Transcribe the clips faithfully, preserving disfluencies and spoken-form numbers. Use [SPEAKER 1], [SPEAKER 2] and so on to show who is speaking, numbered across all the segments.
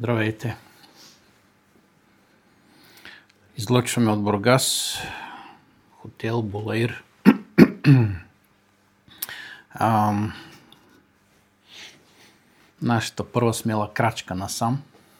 [SPEAKER 1] Здравейте! Излъчваме от Бургас, хотел Булаир. а, нашата първа смела крачка насам.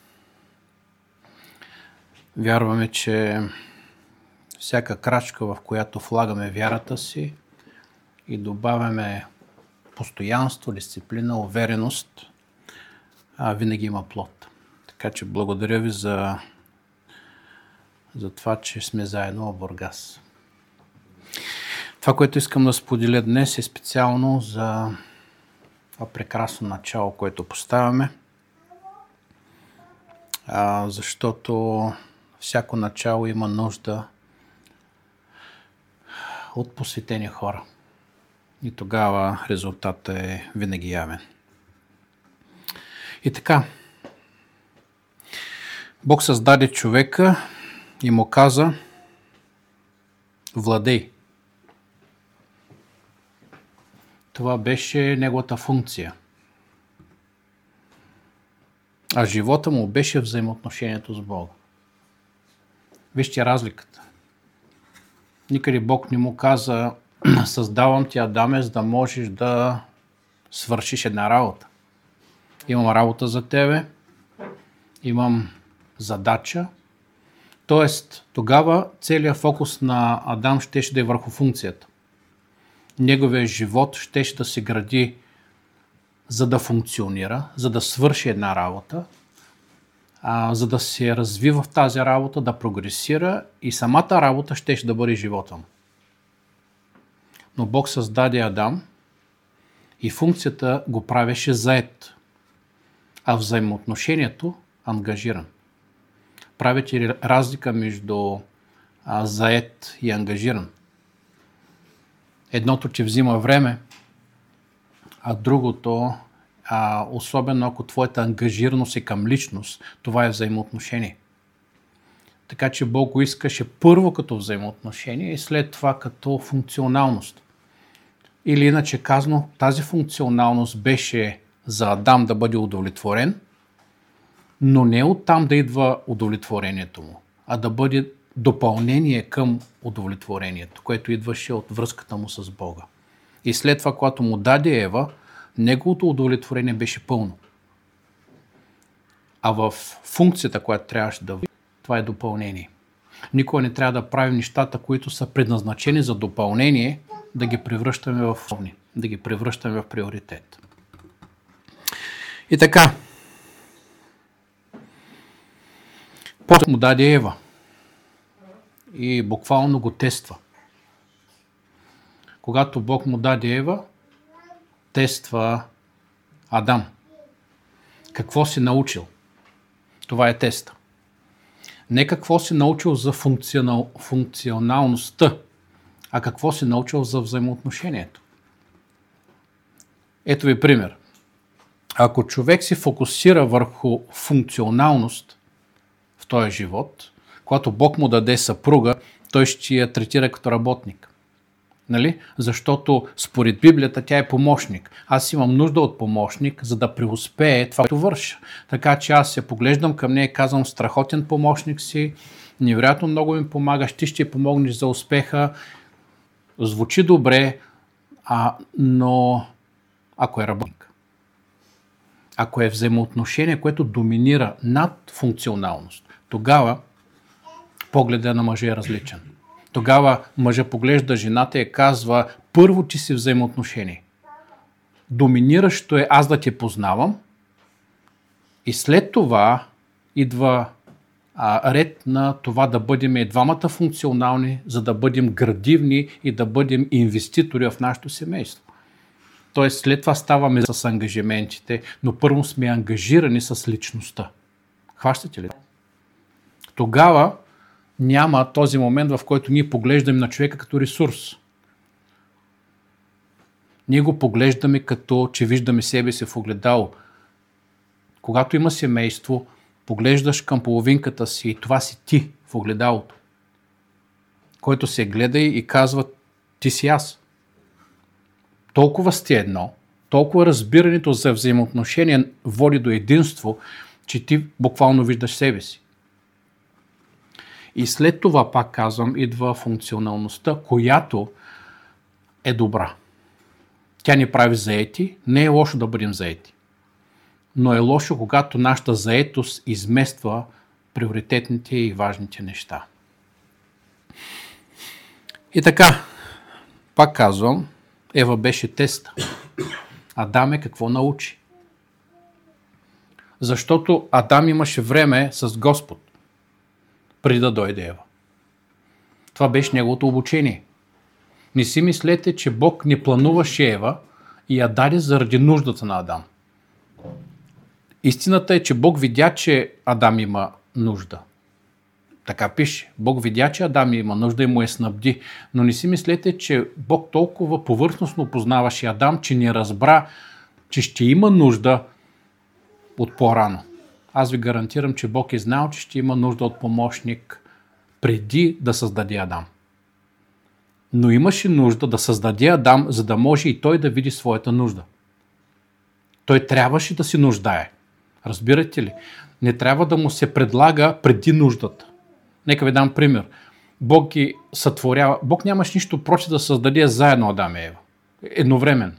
[SPEAKER 1] Вярваме, че всяка крачка, в която влагаме вярата си и добавяме постоянство, дисциплина, увереност, а, винаги има плод. Така че благодаря ви за, за това, че сме заедно в Бургас. Това, което искам да споделя днес, е специално за това прекрасно начало, което поставяме, а, защото всяко начало има нужда от посветени хора. И тогава резултатът е винаги явен. И така, Бог създаде човека и му каза: владей. Това беше неговата функция. А живота му беше взаимоотношението с Бога. Вижте разликата. Никъде Бог не му каза: създавам ти, Адаме, за да можеш да свършиш една работа. Имам работа за тебе, имам задача. Тоест, тогава целият фокус на Адам щеше да е върху функцията. Неговият живот щеше да се гради, за да функционира, за да свърши една работа, а, за да се развива в тази работа, да прогресира, и самата работа щеше да бъде живота му. Но Бог създаде Адам и функцията го правеше зает, а взаимоотношението ангажиран. Правите ли разлика между а, зает и ангажиран? Едното ти взима време, а другото, а, особено ако твоята ангажираност е към личност, това е взаимоотношение. Така че Бог го искаше първо като взаимоотношение и след това като функционалност. Или иначе казано, тази функционалност беше за Адам да бъде удовлетворен, но не оттам да идва удовлетворението му, а да бъде допълнение към удовлетворението, което идваше от връзката му с Бога. И след това, когато му даде Ева, неговото удовлетворение беше пълно. А в функцията, която трябваше да върши, това е допълнение. Никога не трябва да правим нещата, които са предназначени за допълнение, да ги превръщаме в основни, да ги превръщаме в приоритет. И така, после му даде Ева и буквално го тества. Когато Бог му даде Ева, тества Адам. Какво си научил? Това е теста. Не какво си научил за функционал, функционалността, а какво си научил за взаимоотношението. Ето ви пример. Ако човек се фокусира върху функционалност в този живот, когато Бог му даде съпруга, той ще я третира като работник. Нали? Защото според Библията тя е помощник. Аз имам нужда от помощник, за да преуспее това, което върша. Така че аз се поглеждам към нея и казвам: страхотен помощник си, невероятно много ми помагаш, ти ще помогнеш за успеха. Звучи добре, а, но ако е работник, ако е взаимоотношение, което доминира над функционалност, тогава погледът на мъжа е различен. Тогава мъжа поглежда жената и казва: първо ти си взаимоотношение. Доминиращо е аз да те познавам, и след това идва а, ред на това да бъдем и двамата функционални, за да бъдем градивни и да бъдем инвеститори в нашето семейство. Тоест след това ставаме с ангажиментите, но първо сме ангажирани с личността. Хващате ли? Тогава няма този момент, в който ние поглеждаме на човека като ресурс. Ние го поглеждаме като, че виждаме себе си в огледало. Когато има семейство, поглеждаш към половинката си и това си ти в огледалото, който се гледа и казва: ти си аз. Толкова сте едно, толкова разбирането за взаимоотношение води до единство, че ти буквално виждаш себе си. И след това, пак казвам, идва функционалността, която е добра. Тя ни прави заети. Не е лошо да бъдем заети. Но е лошо, когато нашата заетост измества приоритетните и важните неща. И така, пак казвам, Ева беше теста. Адам е какво научи? Защото Адам имаше време с Господ, преди да дойде Ева. Това беше неговото обучение. Не си мислете, че Бог не плануваше Ева и я даде заради нуждата на Адам. Истината е, че Бог видя, че Адам има нужда. Така пише. Бог видя, че Адам има нужда и му е снабди. Но не си мислете, че Бог толкова повърхностно познаваше Адам, че не разбра, че ще има нужда от по-рано. Аз ви гарантирам, че Бог е знал, че ще има нужда от помощник преди да създаде Адам. Но имаше нужда да създаде Адам, за да може и той да види своята нужда. Той трябваше да си нуждае. Разбирате ли? Не трябва да му се предлага преди нуждата. Нека ви дам пример. Бог ги сътворява. Бог нямаше нищо проче да създаде заедно Адам и Ева. Едновременно.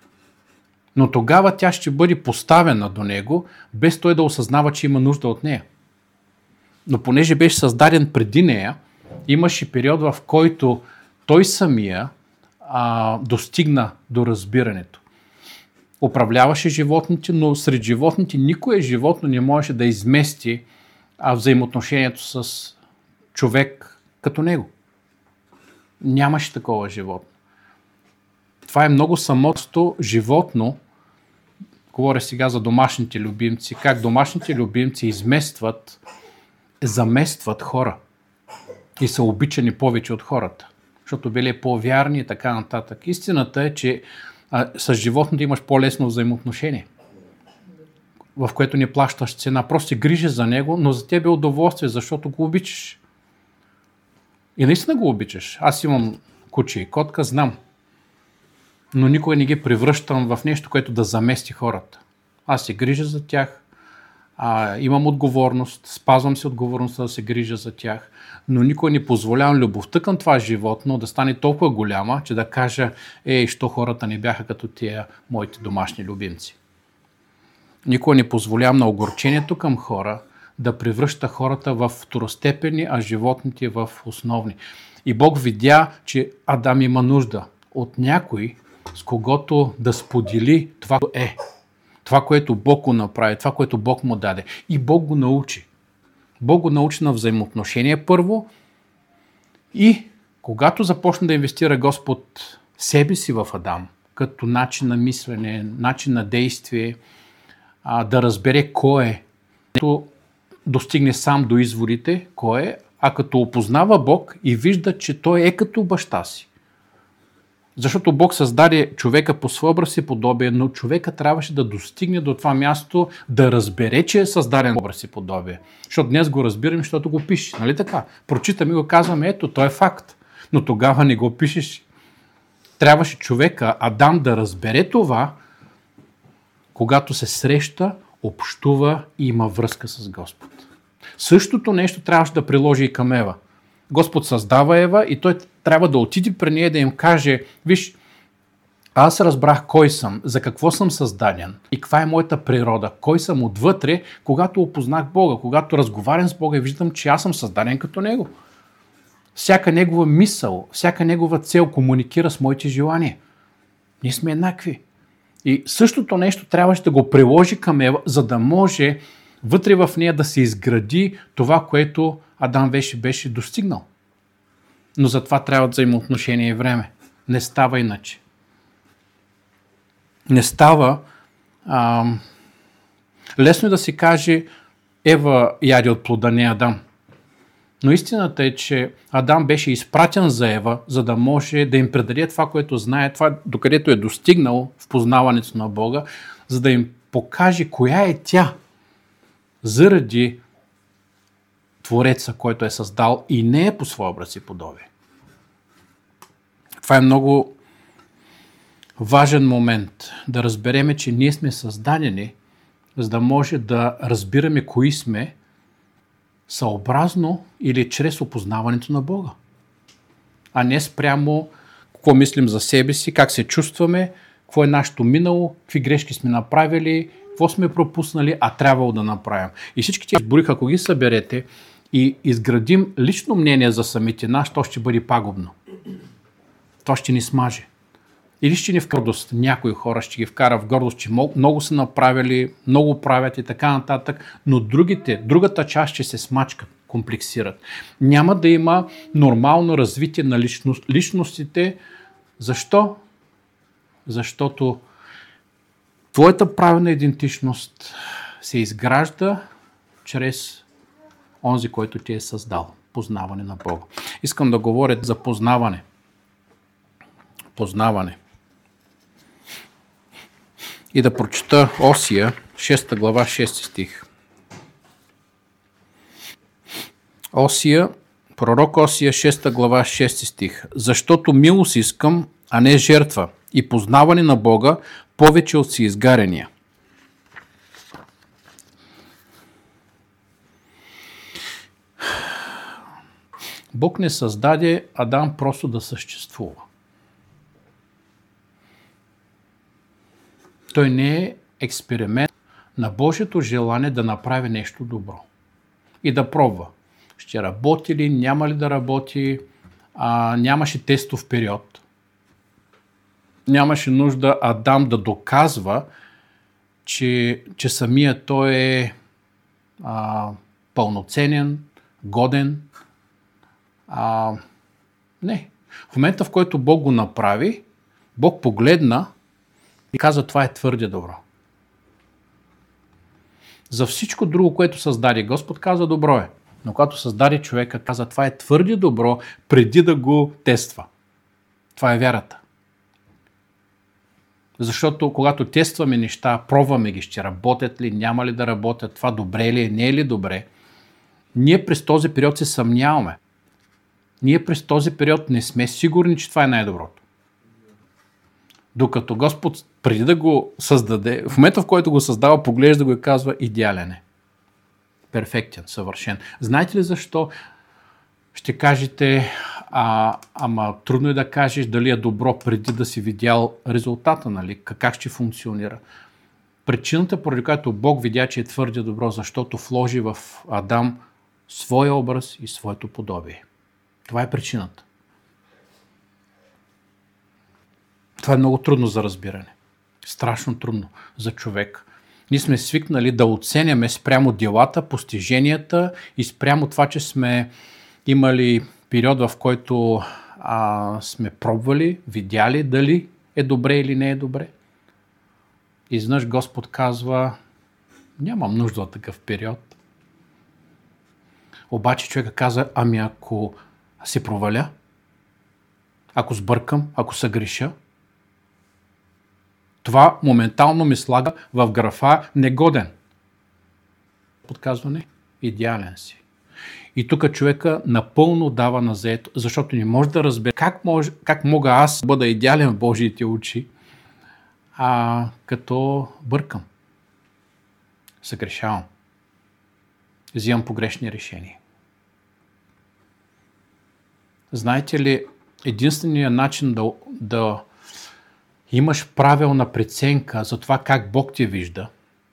[SPEAKER 1] Но тогава тя ще бъде поставена до него, без той да осъзнава, че има нужда от нея. Но понеже беше създаден преди нея, имаше период, в който той самия а, достигна до разбирането. Управляваше животните, но сред животните никое животно не можеше да измести а, взаимоотношението с човек като него. Нямаше такова животно. Това е много самотно животно. Говоря сега за домашните любимци. Как домашните любимци изместват, заместват хора и са обичани повече от хората, защото били по-вярни и така нататък. Истината е, че а, с животното имаш по-лесно взаимоотношение, в което не плащаш цена. Просто се грижиш за него, но за тебе е удоволствие, защото го обичаш. И наистина го обичаш. Аз имам куче и котка, знам. Но никога не ги превръщам в нещо, което да замести хората. Аз се грижа за тях, а, имам отговорност, спазвам се отговорността да се грижа за тях, но никога не позволявам любовта към това животно да стане толкова голяма, че да кажа, ей, що хората не бяха като тия моите домашни любимци. Никога не позволявам на огорчението към хора да превръща хората в второстепенни, а животните в основни. И Бог видя, че Адам има нужда от някой, с когото да сподели това, което е. Това, което Бог го направи, това, което Бог му даде. И Бог го научи. Бог го научи на взаимоотношение първо и когато започна да инвестира Господ себе си в Адам, като начин на мислене, начин на действие, а, да разбере кой е, като достигне сам до изводите, кой е, а като опознава Бог и вижда, че той е като баща си. Защото Бог създаде човека по своя образ и подобие, но човека трябваше да достигне до това място, да разбере, че е създаден по образ и подобие. Защото днес го разбираме, защото го пише. Нали така? Прочитаме и го казваме, ето, той е факт. Но тогава не го пишеш. Трябваше човека, Адам, да разбере това, когато се среща, общува и има връзка с Господ. Същото нещо трябваше да приложи и към Ева. Господ създава Ева и той трябва да отиде при нея да им каже, виж, аз разбрах кой съм, за какво съм създаден и каква е моята природа, кой съм отвътре, когато опознах Бога, когато разговарям с Бога и виждам, че аз съм създаден като Него. Всяка Негова мисъл, всяка Негова цел комуникира с моите желания. Ние сме еднакви. И същото нещо трябваше да го приложи към Ева, за да може вътре в нея да се изгради това, което Адам беше, беше достигнал. Но за това трябва взаимоотношение и време. Не става иначе. Не става. А, лесно е да се каже, Ева яде от плода, не Адам. Но истината е, че Адам беше изпратен за Ева, за да може да им предаде това, което знае, това, докъдето е достигнал в познаването на Бога, за да им покаже коя е тя заради Твореца, който е създал и не е по своя образ и подобие. Това е много важен момент да разбереме, че ние сме създадени, за да може да разбираме кои сме, съобразно или чрез опознаването на Бога. А не спрямо какво мислим за себе си, как се чувстваме, какво е нашето минало, какви грешки сме направили, какво сме пропуснали, а трябвало да направим. И всички тези изборих, ако ги съберете и изградим лично мнение за самите нас, то ще бъде пагубно. То ще ни смаже. Или ще ни в гордост. Някои хора ще ги вкара в гордост, че много са направили, много правят и така нататък, но другите, другата част ще се смачкат, комплексират. Няма да има нормално развитие на личност, личностите. Защо? Защото твоята правилна идентичност се изгражда чрез онзи, който ти е създал. Познаване на Бога. Искам да говоря за познаване. Познаване. И да прочета Осия, шеста глава, шести стих. Осия, пророк Осия, шеста глава, шести стих. Защото милост искам, а не жертва, и познаване на Бога повече от всеизгарения. Бог не създаде Адам просто да съществува. Той не е експеримент на Божието желание да направи нещо добро и да пробва. Ще работи ли, няма ли да работи, а, нямаше тестов период. Нямаше нужда Адам да доказва, че, че самия той е а, пълноценен, годен. А, не. В момента, в който Бог го направи, Бог погледна и каза, това е твърде добро. За всичко друго, което създаде, Господ каза, добро е. Но когато създаде човека, каза, това е твърде добро, преди да го тества. Това е вярата. Защото когато тестваме неща, пробваме ги, ще работят ли, няма ли да работят, това добре ли е, не е ли добре, ние през този период се съмняваме. Ние през този период не сме сигурни, че това е най-доброто. Докато Господ, преди да го създаде, в момента, в който го създава, поглежда го и казва, идеален е. Перфектен, съвършен. Знаете ли защо? Ще кажете, а, ама трудно е да кажеш дали е добро преди да си видял резултата, нали? Как ще функционира. Причината, поради която Бог видя, че е твърде добро, защото вложи в Адам своя образ и своето подобие. Това е причината. Това е много трудно за разбиране. Страшно трудно за човек. Ние сме свикнали да оценяме спрямо делата, постиженията и спрямо това, че сме имали период, в който а, сме пробвали, видяли дали е добре или не е добре. Изведнъж Господ казва, нямам нужда от такъв период. Обаче човека каза, ами ако се проваля, ако сбъркам, ако съгреша, това моментално ми слага в графа негоден. Подказване, идеален си. И тук човека напълно дава на заето, защото не може да разбере как, може, как мога аз да бъда идеален в Божиите очи, а като бъркам, съгрешавам, взимам погрешни решения. Знаете ли, единственият начин да, да имаш правилна преценка за това как Бог те вижда,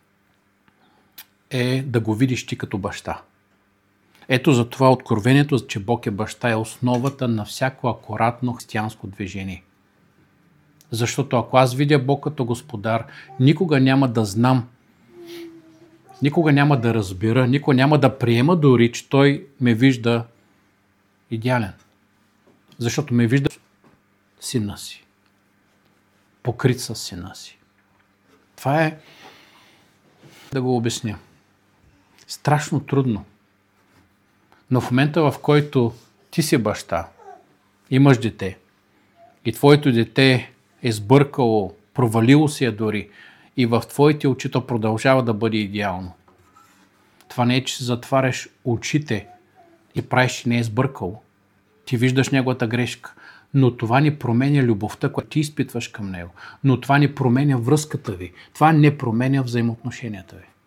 [SPEAKER 1] е да го видиш ти като баща. Ето за това откровението, че Бог е баща, е основата на всяко акуратно християнско движение. Защото ако аз видя Бог като господар, никога няма да знам, никога няма да разбира, никога няма да приема дори, че Той ме вижда идеален. Защото ме вижда сина си. Покрит със сина си. Това е, да го обясня, страшно трудно. Но в момента, в който ти си баща, имаш дете и твоето дете е сбъркало, провалило се дори и в твоите очи то продължава да бъде идеално. Това не е, че си затваряш очите и правиш, че не е сбъркало. Ти виждаш неговата грешка, но това не променя любовта, която ти изпитваш към него. Но това не променя връзката ви. Това не променя взаимоотношенията ви.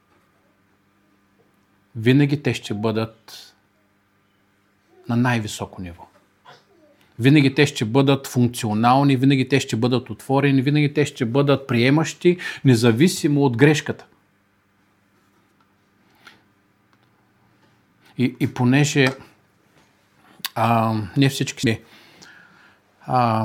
[SPEAKER 1] винаги те ще бъдат на най-високо ниво. Винаги те ще бъдат функционални, винаги те ще бъдат отворени, винаги те ще бъдат приемащи, независимо от грешката. И, и понеже а, не всички сме а,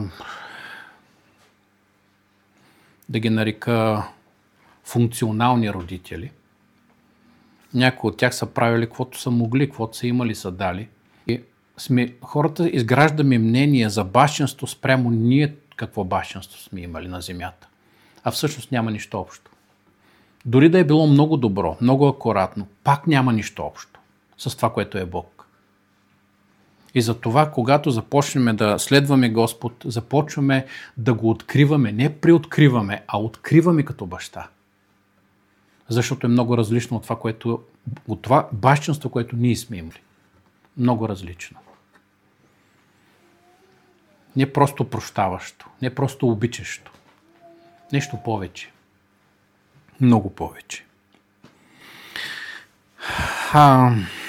[SPEAKER 1] да ги нарека функционални родители, някои от тях са правили каквото са могли, каквото са имали, са дали. И сме, хората изграждаме мнение за бащинство спрямо ние какво бащинство сме имали на земята. А всъщност няма нищо общо. Дори да е било много добро, много акуратно, пак няма нищо общо с това, което е Бог. И затова, когато започнем да следваме Господ, започваме да го откриваме, не приоткриваме, а откриваме като баща. Защото е много различно от това, което, от това бащинство, което ние сме имали. Много различно. Не просто прощаващо, не просто обичащо. Нещо повече. Много повече. А...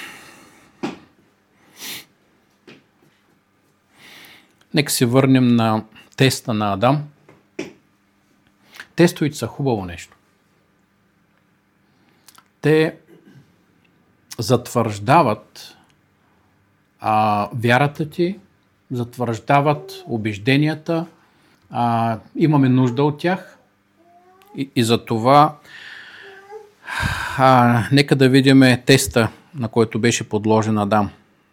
[SPEAKER 1] Нека се върнем на теста на Адам. Тестовете са хубаво нещо. Те затвърждават а, вярата ти, затвърждават убежденията, а, имаме нужда от тях и, и за това а, нека да видим теста, на който беше подложен Адам.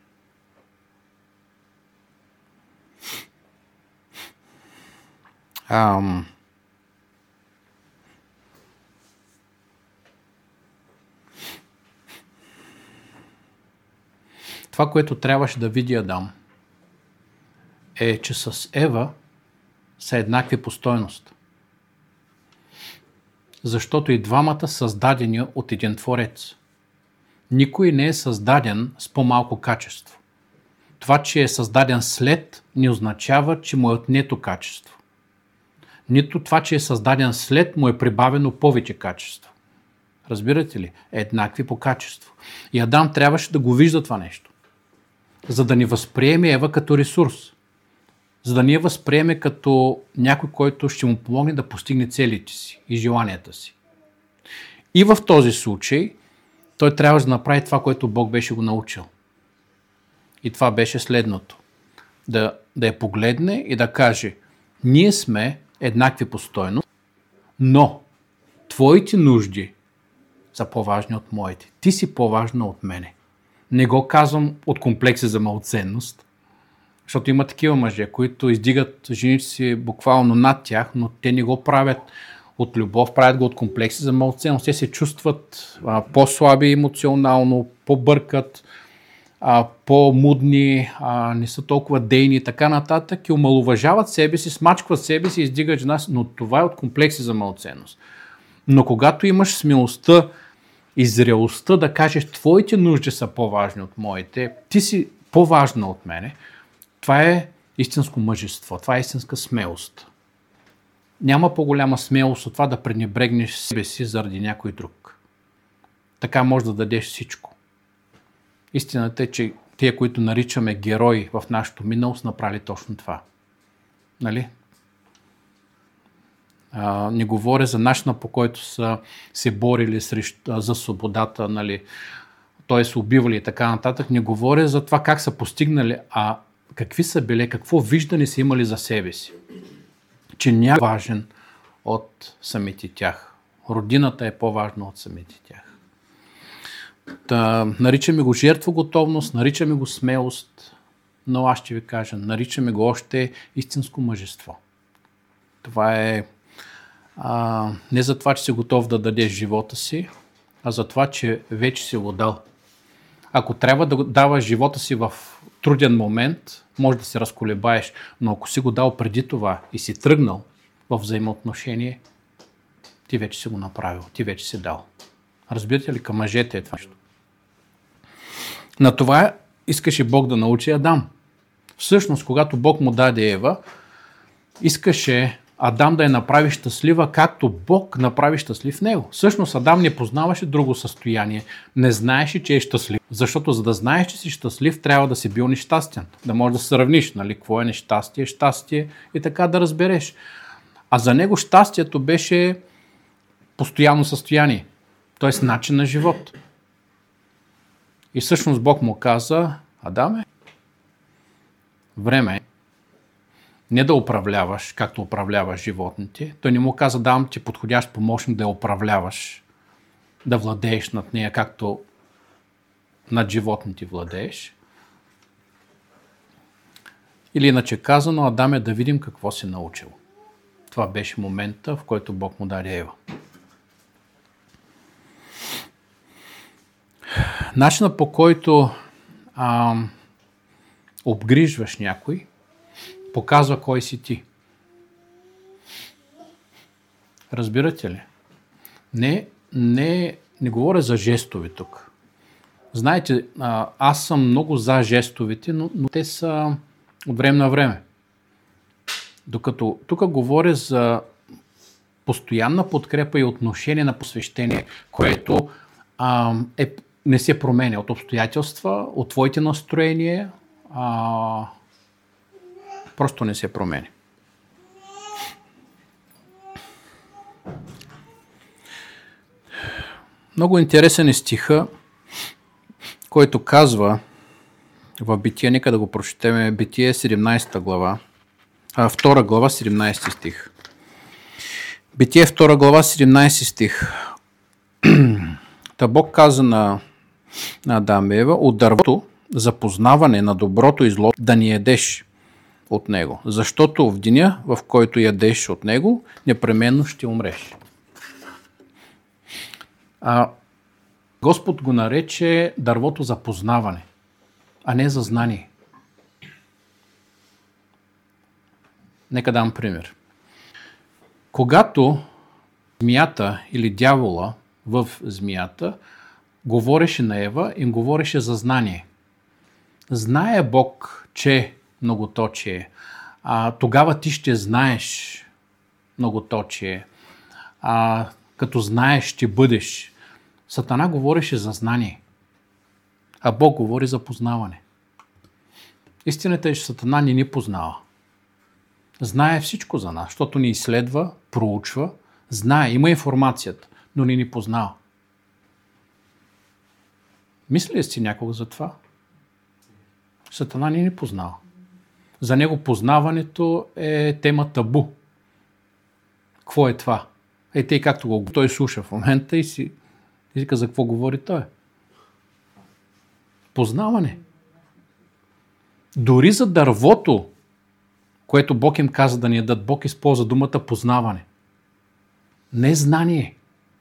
[SPEAKER 1] Ам... Това, което трябваше да види Адам, е, че с Ева са еднакви по стойност. Защото и двамата създадени от един Творец. Никой не е създаден с по-малко качество. Това, че е създаден след, не означава, че му е отнето качество. Нито това, че е създаден след, му е прибавено повече качество. Разбирате ли? Еднакви по качество. И Адам трябваше да го вижда това нещо. За да ни възприеме Ева като ресурс. За да ни я възприеме като някой, който ще му помогне да постигне целите си и желанията си. И в този случай той трябва да направи това, което Бог беше го научил. И това беше следното. Да, да я погледне и да каже: ние сме еднакви по стойност, но твоите нужди са по-важни от моите. Ти си по-важна от мене. Не го казвам от комплекси за малоценност, защото има такива мъже, които издигат жените си буквално над тях, но те не го правят от любов, правят го от комплекси за малоценност. Те се чувстват а, по-слаби емоционално, по-бъркат, а, по-мудни, а, не са толкова дейни и така нататък и омалуважават себе си, смачкват себе си, издигат жена си, но това е от комплекси за малоценност. Но когато имаш смелостта и зрелостта да кажеш: твоите нужди са по-важни от моите, ти си по-важна от мене, това е истинско мъжество, това е истинска смелост. Няма по-голяма смелост от това да пренебрегнеш себе си заради някой друг. Така може да дадеш всичко. Истината е, че тия, които наричаме герои в нашото минало, са направили точно това. Нали? А, не говоря за начина, по който са се борили срещу, за свободата, нали, т.е. са убивали и така нататък. Не говоря за това как са постигнали, а какви са били, какво виждане са имали за себе си. Че няма важен от самите тях. Родината е по-важна от самите тях. Та, наричаме го жертвоготовност, наричаме го смелост, но аз ще ви кажа, наричаме го още истинско мъжество. Това е а, не за това, че си готов да дадеш живота си, а за това, че вече си го дал. Ако трябва да даваш живота си в труден момент, може да се разколебаеш, но ако си го дал преди това и си тръгнал в взаимоотношение, ти вече си го направил, ти вече си дал. Разбирате ли, към мъжете е това нещо. На това искаше Бог да научи Адам. Всъщност, когато Бог му даде Ева, искаше Адам да я направи щастлива, както Бог направи щастлив него. Всъщност Адам не познаваше друго състояние. Не знаеше, че е щастлив. Защото за да знаеш, че си щастлив, трябва да си бил нещастен. Да можеш да сравниш, нали, какво е нещастие, щастие и така да разбереш. А за него щастието беше постоянно състояние. Т.е. начин на живот. И всъщност Бог му каза: Адаме, време е не да управляваш, както управляваш животните. Той не му каза: давам ти подходящ помощник да я управляваш, да владееш над нея, както над животните владееш. Или иначе казано, Адаме, да видим какво си научил. Това беше момента, в който Бог му даде Ева. Начинът, по който а, обгрижваш някой, показва кой си ти. Разбирате ли? Не, не, не говоря за жестови тук. Знаете, аз съм много за жестовите, но, но те са от време на време. Докато тук говоря за постоянна подкрепа и отношение на посвещение, което а, е, не се променя от обстоятелства, от твоите настроения, а, просто не се промени. Много интересен е стиха, който казва в Битие, нека да го прочетем, Битие седемнадесета глава, а, втора глава, седемнадесети стих. Битие втора глава, седемнадесети стих. Та Бог каза на, на Адам и Ева: от дървото за познаване на доброто и зло да не ядеш от него, защото в деня, в който ядеш от него, непременно ще умреш. А, Господ го нарече дървото за познаване, а не за знание. Нека дам пример. Когато змията или дявола в змията говореше на Ева, им говореше за знание. Знае Бог, че многоточие, а, тогава ти ще знаеш многоточие. А, като знаеш, ще бъдеш. Сатана говореше за знание, а Бог говори за познаване. Истината е, че Сатана не ни познава. Знае всичко за нас, защото ни изследва, проучва, знае, има информацията, но не ни познава. Мисли ли си някога за това? Сатана не ни познава. За него познаването е тема табу. Какво е това? Е, тъй както го той слуша в момента и си вика за какво говори той. Познаване. Дори за дървото, което Бог им каза да ни ядат, Бог използва думата познаване. Не знание.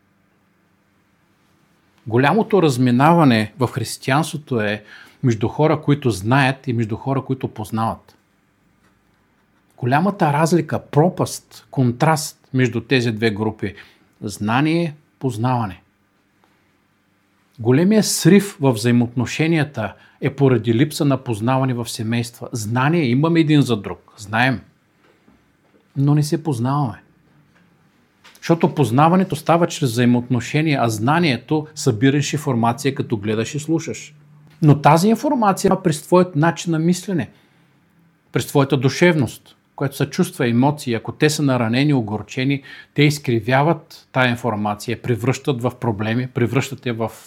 [SPEAKER 1] Голямото разминаване в християнството е между хора, които знаят, и между хора, които познават. Голямата разлика, пропаст, контраст между тези две групи – знание, познаване. Големият срив в взаимоотношенията е поради липса на познаване в семейства. Знание имаме един за друг, знаем, но не се познаваме. Защото познаването става чрез взаимоотношения, а знанието събираш информация, като гледаш и слушаш. Но тази информация е през твоят начин на мислене, през твоята душевност, което са чувства, емоции. Ако те са наранени, огорчени, те изкривяват тая информация, превръщат в проблеми, превръщат я в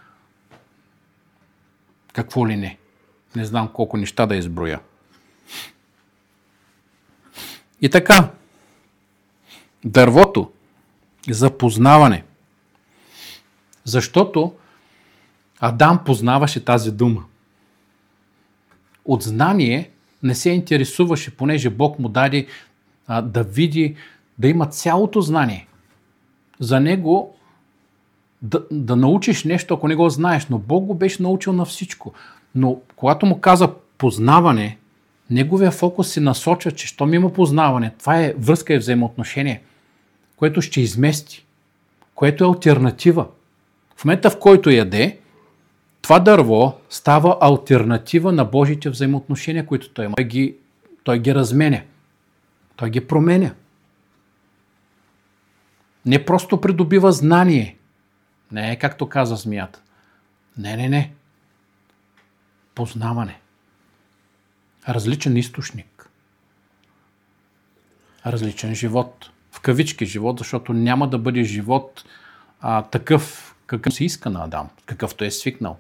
[SPEAKER 1] какво ли не. Не знам колко неща да изброя. И така, дървото за познаване. Защото Адам познаваше тази дума. От знание не се интересуваше, понеже Бог му даде а, да види, да има цялото знание. За него да, да научиш нещо, ако не го знаеш, но Бог го беше научил на всичко. Но когато му каза познаване, неговия фокус се насочва, че щом има познаване, това е връзка и взаимоотношение, което ще измести, което е алтернатива. В момента, в който яде, това дърво става алтернатива на Божите взаимоотношения, които той има. Той ги, той ги разменя. Той ги променя. Не просто придобива знание. Не е както каза змията. Не, не, не. Познаване. Различен източник. Различен живот. В кавички живот, защото няма да бъде живот а, такъв, какъв се иска на Адам, какъвто е свикнал.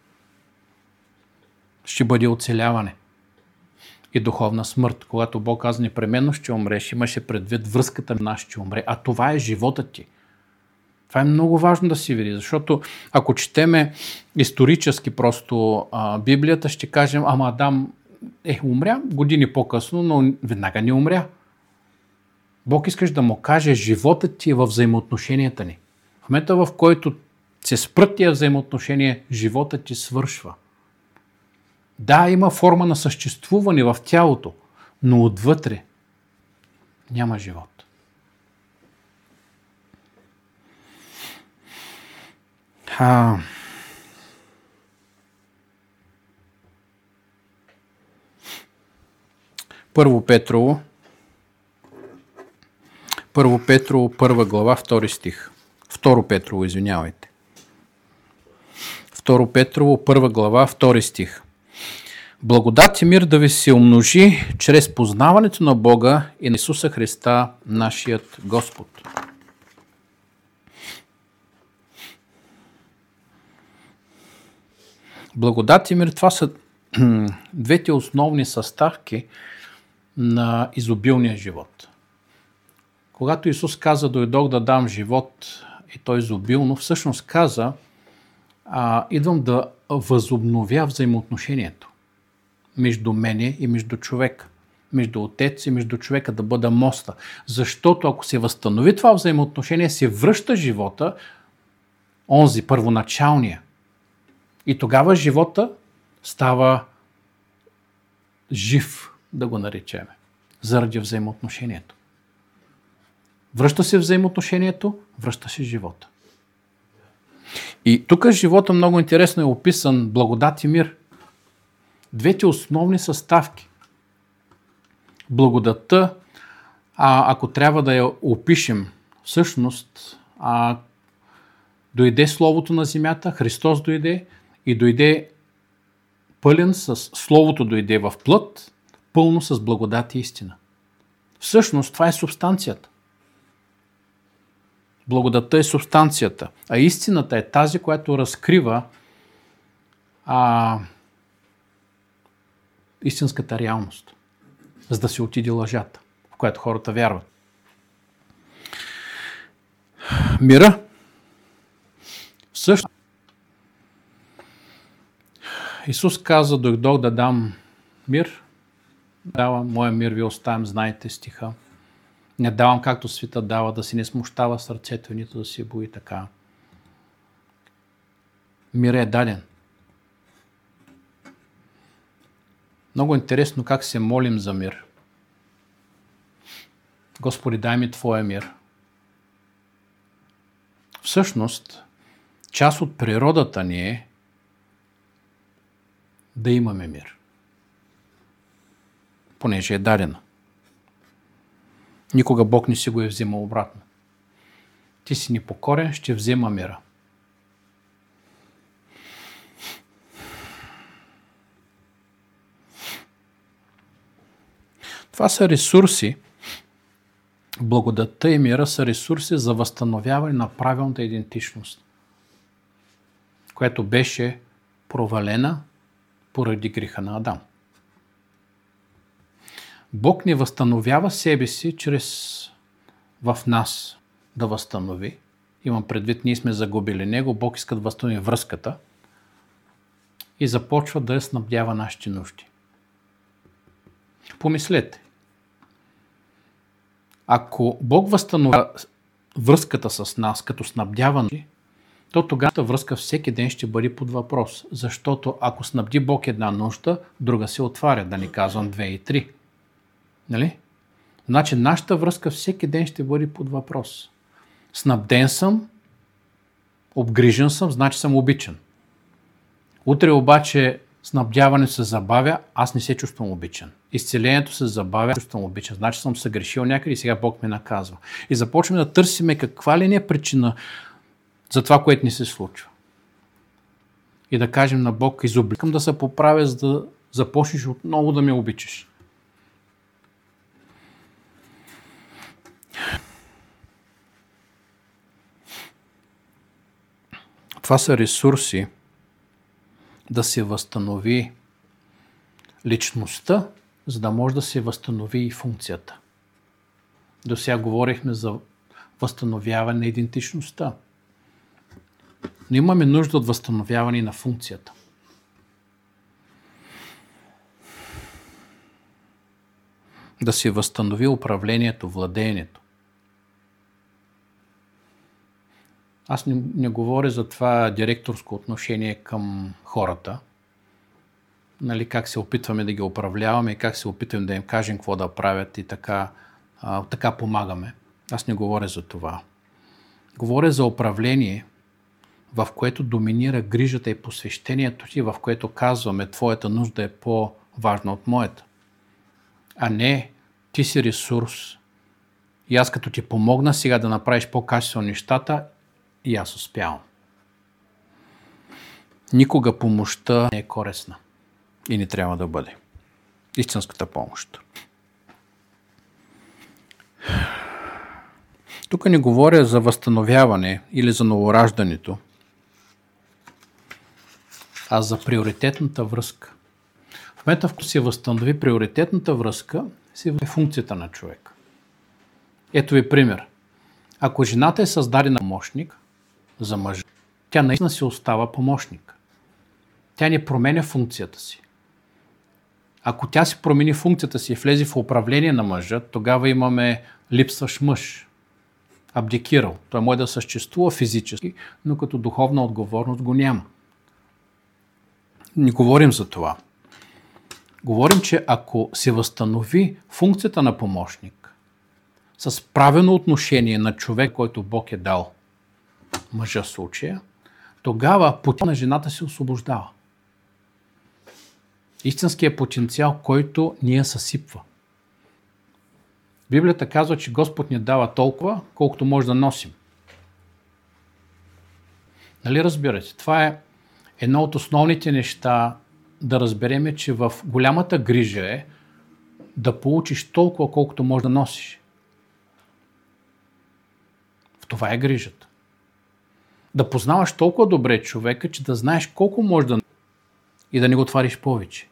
[SPEAKER 1] Ще бъде оцеляване и духовна смърт. Когато Бог каза непременно ще умреш, имаше предвид връзката на нас ще умре, а това е животът ти. Това е много важно да си види, защото ако четеме исторически просто а, Библията, ще кажем, ама Адам е умря години по-късно, но веднага не умря. Бог искаш да му каже, животът ти е във взаимоотношенията ни. В момента, в който се спрат тия взаимоотношения, животът ти свършва. Да, има форма на съществуване в тялото, но отвътре няма живот. А... Първо Петрово, Първо Петрово, първа глава, втори стих. Второ Петрово, извинявайте. Второ Петрово, първа глава, втори стих. Благодат и мир да ви се умножи чрез познаването на Бога и на Исуса Христа, нашият Господ. Благодат и мир, това са двете основни съставки на изобилния живот. Когато Исус каза, дойдох да дам живот и той изобилно, всъщност каза, а, идвам да възобновя взаимоотношението между мене и между човека, между отец и между човека, да бъда моста. Защото ако се възстанови това взаимоотношение, се връща живота, онзи, първоначалния. И тогава живота става жив, да го наречеме, заради взаимоотношението. Връща се взаимоотношението, връща се живота. И тук живота много интересно е описан благодат и мир. Двете основни съставки. Благодатта, а, ако трябва да я опишем, всъщност а, дойде Словото на земята, Христос дойде и дойде пълен с Словото дойде в плът, пълно с благодат и истина. Всъщност това е субстанцията. Благодатта е субстанцията, а истината е тази, която разкрива а, истинската реалност, за да се отиде лъжата, в която хората вярват. Мира. Също. Исус каза, дойдох да дам мир. Давам, моя мир ви оставям, знаете стиха. Не давам както света дава, да си не смущава сърцето, нито да се бои така. Мир е даден. Много интересно как се молим за мир. Господи, дай ми Твоя мир. Всъщност, част от природата ни е да имаме мир. Понеже е дадена. Никога Бог не си го е взимал обратно. Ти си непокорен, ще взема мира. Това са ресурси, благодатта и мира са ресурси за възстановяване на правилната идентичност, която беше провалена поради греха на Адам. Бог не възстановява себе си чрез в нас да възстанови. Имам предвид, ние сме загубили Него, Бог иска да възстанови връзката и започва да снабдява нашите нужди. Помислете. Ако Бог възстановява връзката с нас като снабдява, то тогава връзка всеки ден ще бъде под въпрос. Защото ако снабди Бог една нужда, друга се отваря, да не казвам две и три. Нали? Значи нашата връзка всеки ден ще бъде под въпрос. Снабден съм, обгрижен съм, значи съм обичан. Утре обаче снабдяване се забавя, аз не се чувствам обичан. Изцелението се забавя, съм обича, значи съм съгрешил някъде и сега Бог ме наказва. И започваме да търсиме каква ли не е причина за това, което ни се случва. И да кажем на Бог, изобликам да се поправя, за да започнеш отново да ме обичаш. Това са ресурси да се възстанови личността, за да може да се възстанови и функцията. До сега говорихме за възстановяване на идентичността. Но имаме нужда от възстановяване на функцията. Да се възстанови управлението, владеенето. Аз не, не говоря за това директорско отношение към хората, нали, как се опитваме да ги управляваме и как се опитваме да им кажем какво да правят и така, а, така помагаме. Аз не говоря за това. Говоря за управление, в което доминира грижата и посвещението ти, в което казваме, твоята нужда е по-важна от моята. А не, ти си ресурс и аз като ти помогна сега да направиш по-качествено нещата, и аз успявам. Никога помощта не е корисна и не трябва да бъде. Истинската помощ. Тук не говоря за възстановяване или за новораждането, а за приоритетната връзка. В момента, в който се възстанови приоритетната връзка, се е функцията на човека. Ето ви пример. Ако жената е създадена помощник за мъжа, тя наистина си остава помощник. Тя не променя функцията си. Ако тя си промени функцията си и влезе в управление на мъжа, тогава имаме липсващ мъж. Абдикирал. Той може да съществува физически, но като духовна отговорност го няма. Не говорим за това. Говорим, че ако се възстанови функцията на помощник с правилно отношение на човек, който Бог е дал, мъжа в случая, тогава потенциал на жената се освобождава. Истинският потенциал, който ни я съсипва. Библията казва, че Господ ни дава толкова, колкото може да носим. Нали разбирате? Това е едно от основните неща да разбереме, че в голямата грижа е да получиш толкова, колкото може да носиш. В това е грижата. Да познаваш толкова добре човека, че да знаеш колко може да и да не го твариш повече.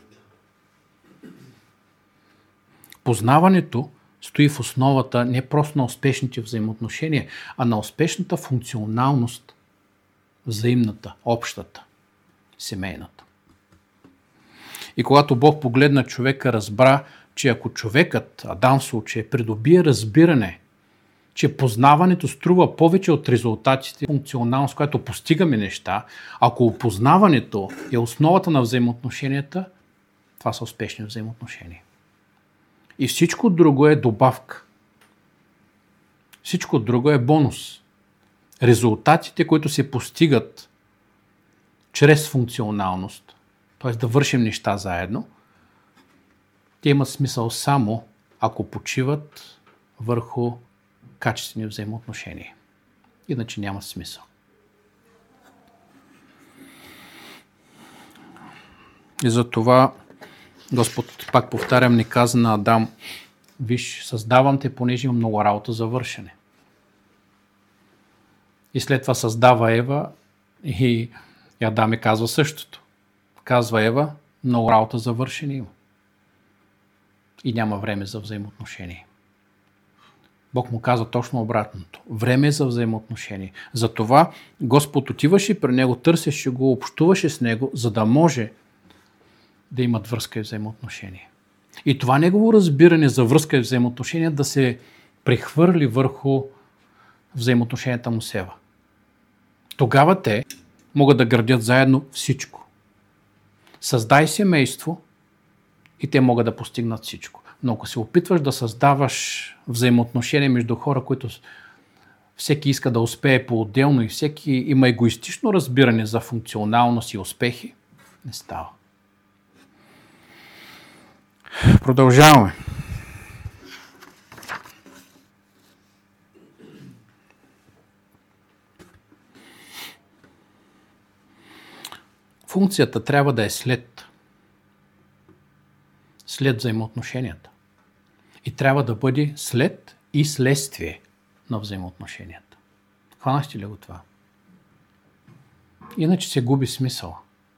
[SPEAKER 1] Познаването стои в основата не просто на успешните взаимоотношения, а на успешната функционалност, взаимната, общата, семейната. И когато Бог погледна човека, разбра, че ако човекът, Адам в случай, придобие разбиране, че познаването струва повече от резултатите, функционалност, която постигаме неща, ако опознаването е основата на взаимоотношенията, това са успешни взаимоотношения. И всичко друго е добавка. Всичко друго е бонус. Резултатите, които се постигат чрез функционалност, т.е. да вършим неща заедно, те имат смисъл само ако почиват върху качествени взаимоотношения. Иначе няма смисъл. И за това Господ, пак повтарям, ни каза на Адам: виж, създавам те, понеже има много работа за вършене. И след това създава Ева и Адам ми казва същото. Казва Ева: много работа за вършене има. И няма време за взаимоотношение. Бог му каза точно обратното. Време е за взаимоотношение. Затова Господ отиваше при него, търсеше го, общуваше с него, за да може да имат връзка и взаимоотношение. И това негово разбиране за връзка и взаимоотношение да се прехвърли върху взаимоотношенията му с Ева. Тогава те могат да градят заедно всичко. Създай семейство и те могат да постигнат всичко. Но ако се опитваш да създаваш взаимоотношения между хора, които всеки иска да успее по-отделно и всеки има егоистично разбиране за функционалност и успехи, не става. Продължаваме. Функцията трябва да е след. След взаимоотношенията. И трябва да бъде след и следствие на взаимоотношенията. Хванахте ли го това? Иначе се губи смисъл.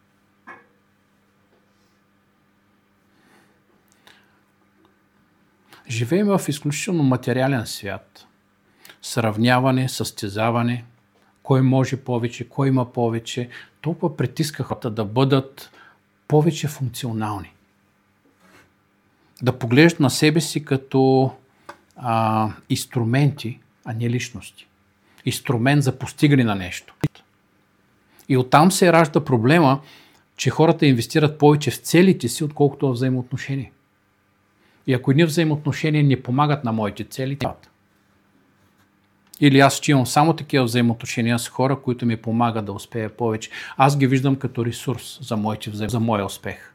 [SPEAKER 1] Живеем в изключително материален свят. Сравняване, състезаване, кой може повече, кой има повече. Толкова притиска хората да бъдат повече функционални. Да поглеждат на себе си като а, инструменти, а не личности. Инструмент за постигане на нещо. И оттам се ражда проблема, че хората инвестират повече в целите си, отколкото в взаимоотношения. И ако едни взаимоотношения не помагат на моите цели, трябва. Или аз ще имам само такива взаимоотношения с хора, които ми помагат да успея повече. Аз ги виждам като ресурс за, моите взаим... за моя успех.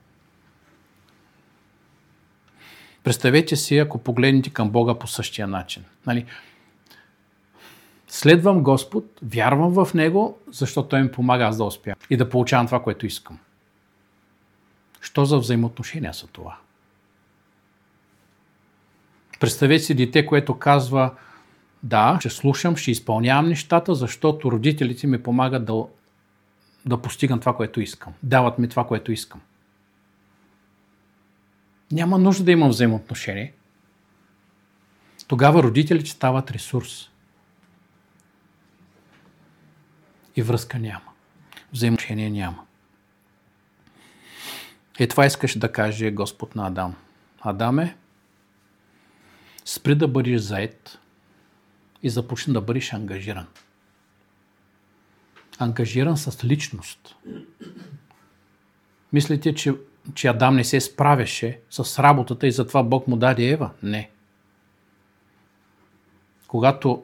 [SPEAKER 1] Представете си, ако погледнете към Бога по същия начин. Нали? Следвам Господ, вярвам в Него, защото Той ми помага аз да успя и да получавам това, което искам. Що за взаимоотношения са това? Представете си дете, което казва: да, ще слушам, ще изпълнявам нещата, защото родителите ми помагат да, да постигам това, което искам. Дават ми това, което искам. Няма нужда да имам взаимоотношение. Тогава родителите стават ресурс. И връзка няма. Взаимоотношение няма. И това искаш да каже Господ на Адам. Адаме, спри да бъдеш заед и започни да бъдеш ангажиран. Ангажиран с личност. Мислите, че, че Адам не се справяше с работата и затова Бог му даде Ева? Не. Когато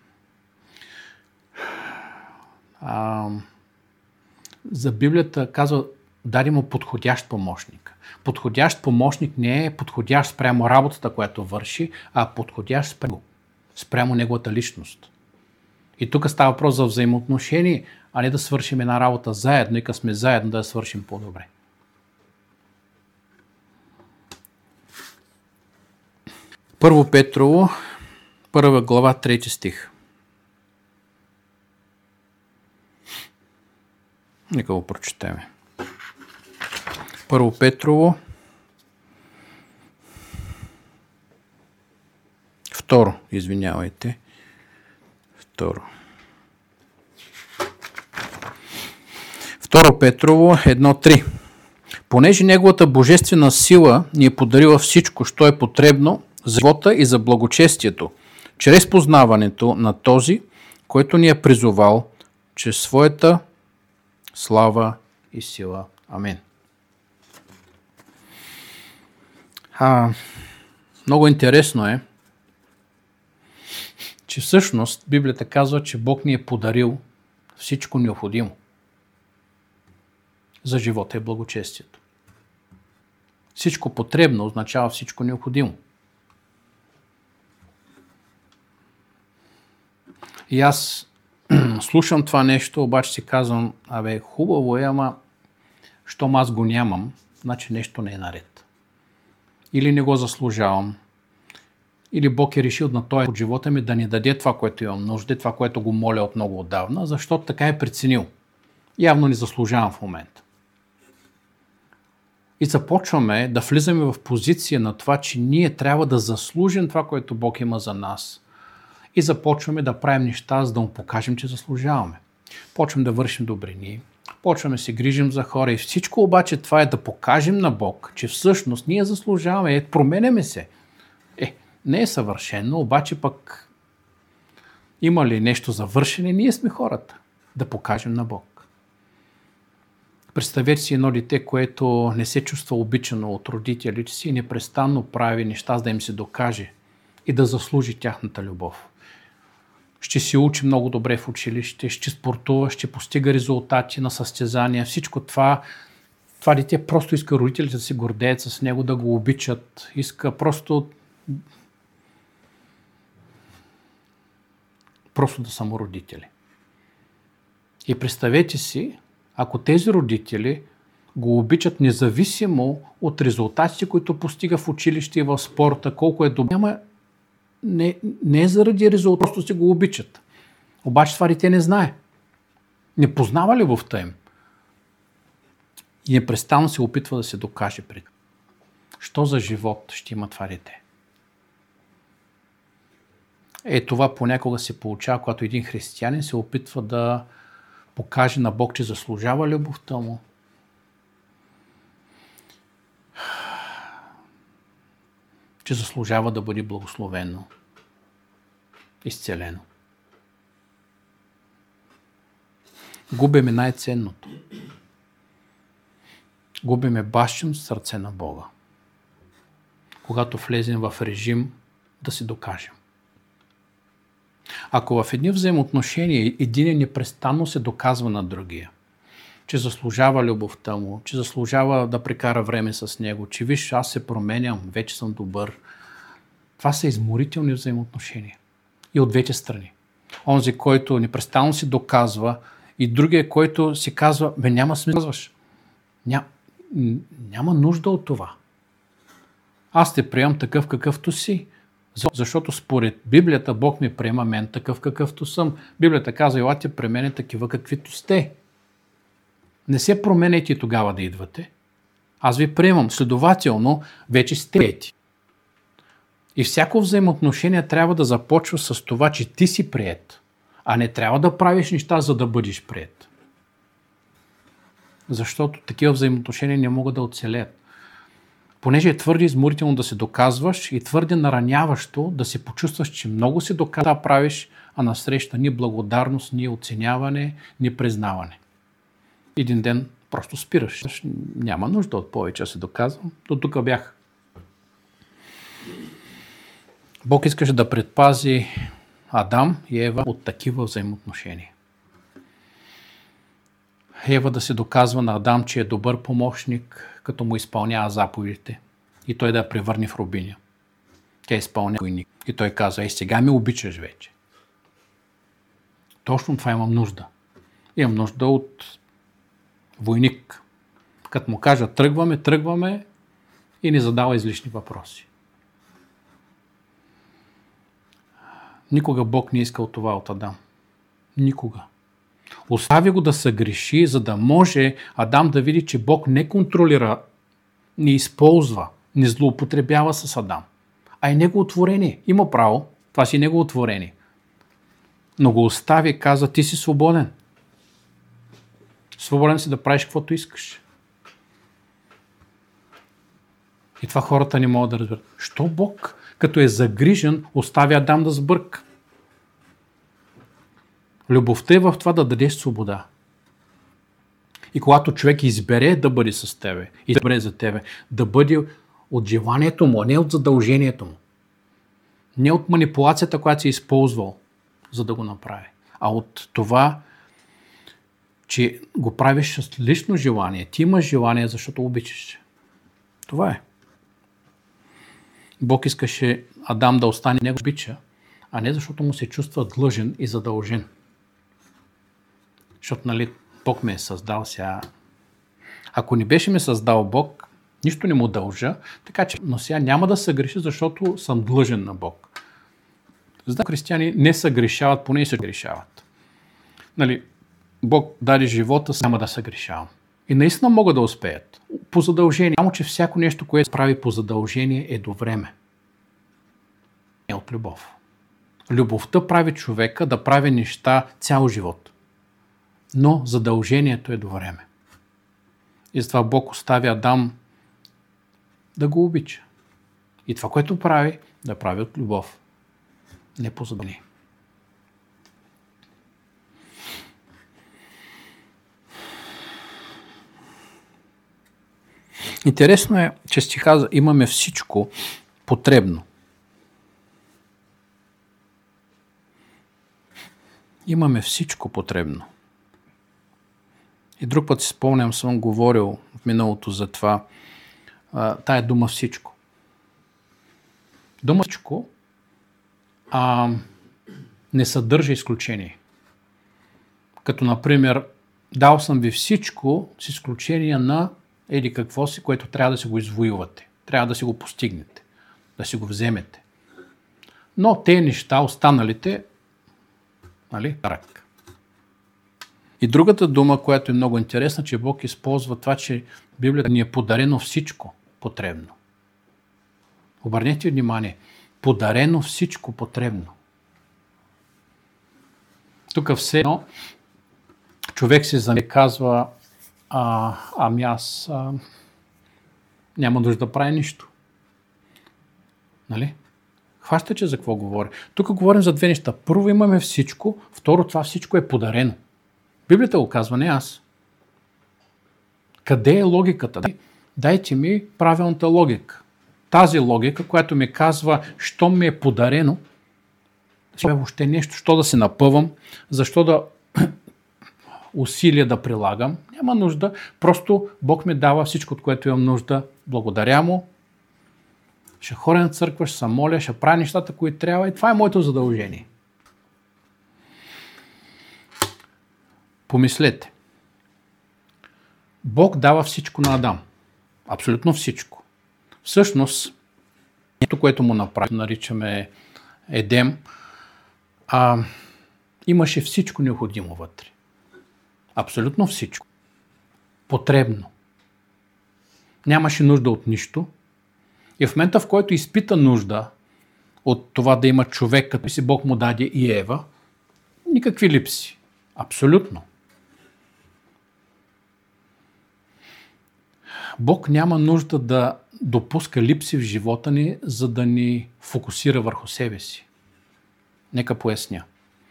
[SPEAKER 1] а, за Библията казва: даде му подходящ помощник. Подходящ помощник не е подходящ спрямо работата, която върши, а подходящ спрямо, спрямо неговата личност. И тук става въпрос за взаимоотношение, а не да свършим една работа заедно и като сме заедно да я свършим по-добре. Първо Петрово, първа глава, трети стих. Нека го прочетем. Първо Петрово, второ, извинявайте, второ. Второ Петрово, едно три. Понеже неговата божествена сила ни е подарила всичко, що е потребно за живота и за благочестието, чрез познаването на този, който ни е призовал чрез своята слава и сила. Амин. А, много интересно е, че всъщност Библията казва, че Бог ни е подарил всичко необходимо за живота и благочестието. Всичко потребно означава всичко необходимо. И аз слушам това нещо, обаче си казвам: абе, хубаво е, ама щом аз го нямам, значи нещо не е наред. Или не го заслужавам, или Бог е решил на този от живота ми да ни даде това, което имам нужда, това, което го моля от много отдавна, защото така е преценил. Явно не заслужавам в момента. И започваме да влизаме в позиция на това, че ние трябва да заслужим това, което Бог има за нас. И започваме да правим неща, за да му покажем, че заслужаваме. Почваме да вършим добрини, почваме да се грижим за хора и всичко обаче това е да покажем на Бог, че всъщност ние заслужаваме, е, променяме се. Е, не е съвършено, обаче пък има ли нещо за вършене, ние сме хората. Да покажем на Бог. Представете си едно дете, което не се чувства обичано от родителите си и непрестанно прави неща, за да им се докаже и да заслужи тяхната любов. Ще се учи много добре в училище, ще спортува, ще постига резултати на състезания. Всичко това Това дете просто иска родителите да се гордеят с него, да го обичат. Иска просто просто да са му родители. И представете си, ако тези родители го обичат независимо от резултатите, които постига в училище и в спорта, колко е добре. Няма, не, не е заради резултат, просто си го обичат. Обаче това дете не знае. Не познава любовта им. И непрестанно се опитва да се докаже пред. Що за живот ще има това дете? Е, това понякога се получава, когато един християнин се опитва да покаже на Бог, че заслужава любовта му. Че заслужава да бъде благословено, изцелено. Губиме най-ценното. Губиме бащино сърце на Бога. Когато влезем в режим да си докажем. Ако в едни взаимоотношения един непрестанно се доказва на другия, че заслужава любовта му, че заслужава да прекара време с него, че виж, аз се променям, вече съм добър. Това са изморителни взаимоотношения. И от двете страни. Онзи, който непрестанно се доказва, и другия, който си казва, бе, няма смисъл. Ня, няма нужда от това. Аз те приемам такъв какъвто си. Защото според Библията Бог ми приема мен такъв какъвто съм. Библията казва, елате при мене такива каквито сте. Не се променете тогава да идвате. Аз ви приемам. Следователно, вече сте приети. И всяко взаимоотношение трябва да започва с това, че ти си приет, а не трябва да правиш неща, за да бъдеш приет. Защото такива взаимоотношения не могат да оцелеят. Понеже е твърде изморително да се доказваш и твърде нараняващо да се почувстваш, че много си доказва да правиш, а насреща ни благодарност, ни оценяване, ни признаване. Един ден просто спираш. Няма нужда от повече да се доказвам. До тук бях. Бог искаше да предпази Адам и Ева от такива взаимоотношения. Ева да се доказва на Адам, че е добър помощник, като му изпълнява заповедите и той да я превърне в рабиня. Тя изпълнява войник. И той казва, ей, сега ме обичаш вече. Точно това имам нужда. Имам нужда от войник. Като му кажа, тръгваме, тръгваме и не задава излишни въпроси. Никога Бог не искал това от Адам. Никога. Остави го да съгреши, за да може Адам да види, че Бог не контролира, не използва, не злоупотребява с Адам. А е негово творение. Има право, това си негово творение. Но го остави и каза, ти си свободен. Свободен си да правиш каквото искаш. И това хората не могат да разберат. Що Бог, като е загрижен, оставя Адам да сбърка? Любовта е в това да дадеш свобода. И когато човек избере да бъде с тебе, избере за тебе, да бъде от желанието му, а не от задължението му. Не от манипулацията, която си използвал, за да го направи, а от това, че го правиш с лично желание. Ти имаш желание, защото обичаш. Това е. Бог искаше Адам да остане него обича, а не защото му се чувства длъжен и задължен. Защото, нали, Бог ме е създал сега. Ако не беше ме създал Бог, нищо не му дължа, така че, но сега няма да се греши, защото съм длъжен на Бог. Знам, християни не се грешават, поне се грешават. Нали, Бог даде живота, няма да се грешавам. И наистина могат да успеят. По задължение. Само, че всяко нещо, което се прави по задължение, е до време. Не от любов. Любовта прави човека да прави неща цял живот. Но задължението е до време. И затова Бог остави Адам да го обича. И това, което прави, да прави от любов. Не по задължение. Интересно е, че стиха имаме всичко потребно. Имаме всичко потребно. И друг път си спомням, съм говорил в миналото за това, тая дума всичко. Дума всичко а, не съдържа изключение. Като, например, дал съм ви всичко с изключение на еди какво си, което трябва да си го извоювате. Трябва да си го постигнете, да си го вземете. Но те неща, останалите, нали, рак. И другата дума, която е много интересна, че Бог използва това, че Библията ни е подарено всичко потребно. Обърнете внимание, подарено всичко потребно. Тук все едно човек се заме казва, а, ами аз а, няма нужда да прави нищо. Нали? Хващате, че за какво говоря? Тук говорим за две неща. Първо имаме всичко, второ това всичко е подарено. Библията го казва, не аз. Къде е логиката? Дайте ми правилната логика. Тази логика, която ми казва, що ми е подарено, това е въобще нещо, що да се напъвам, защо да усилия да прилагам, няма нужда. Просто Бог ми дава всичко, от което имам нужда. Благодаря му. Ще ходя на църква, ще се моля, ще правя нещата, които трябва и това е моето задължение. Помислете. Бог дава всичко на Адам. Абсолютно всичко. Всъщност, нещо, което му направи, наричаме Едем, а, имаше всичко необходимо вътре. Абсолютно всичко. Потребно. Нямаше нужда от нищо. И в момента, в който изпита нужда от това да има човек, като си Бог му даде и Ева, никакви липси. Абсолютно. Бог няма нужда да допуска липси в живота ни, за да ни фокусира върху себе си. Нека поясня.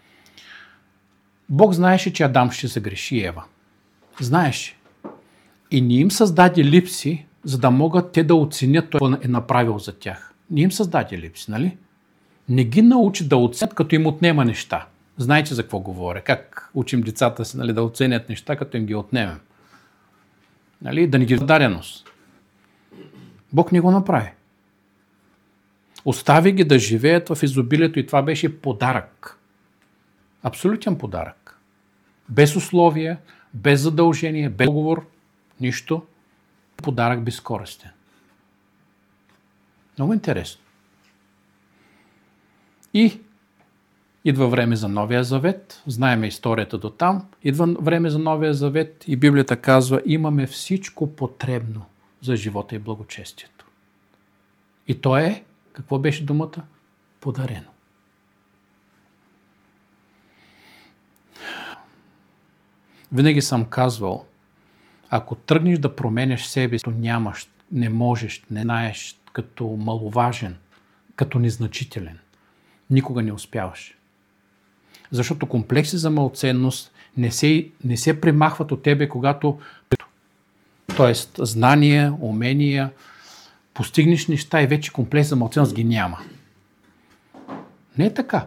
[SPEAKER 1] Бог знаеше, че Адам ще загреши Ева. Знаеше. И не им създаде липси, за да могат те да оценят това е направил за тях. Не им създаде липси, нали? Не ги научи да оценят, като им отнема неща. Знаете за какво говоря? Как учим децата си, нали, да оценят неща, като им ги отнемем. Нали? Да ни ги даденост. Бог не го направи. Остави ги да живеят в изобилието и това беше подарък. Абсолютен подарък. Без условия, без задължение, без договор, нищо. Подарък безкористен. Много интересно. И идва време за Новия Завет. Знаеме историята до там. Идва време за Новия Завет и Библията казва, имаме всичко потребно за живота и благочестието. И то е, какво беше думата? Подарено. Винаги съм казвал, ако тръгнеш да променяш себе си, нямаш, не можеш, не знаеш, като маловажен, като незначителен, никога не успяваш. Защото комплекси за малоценност не се, не се примахват от тебе, когато тоест знания, умения, постигнеш неща и вече комплекс за малоценност ги няма. Не е така.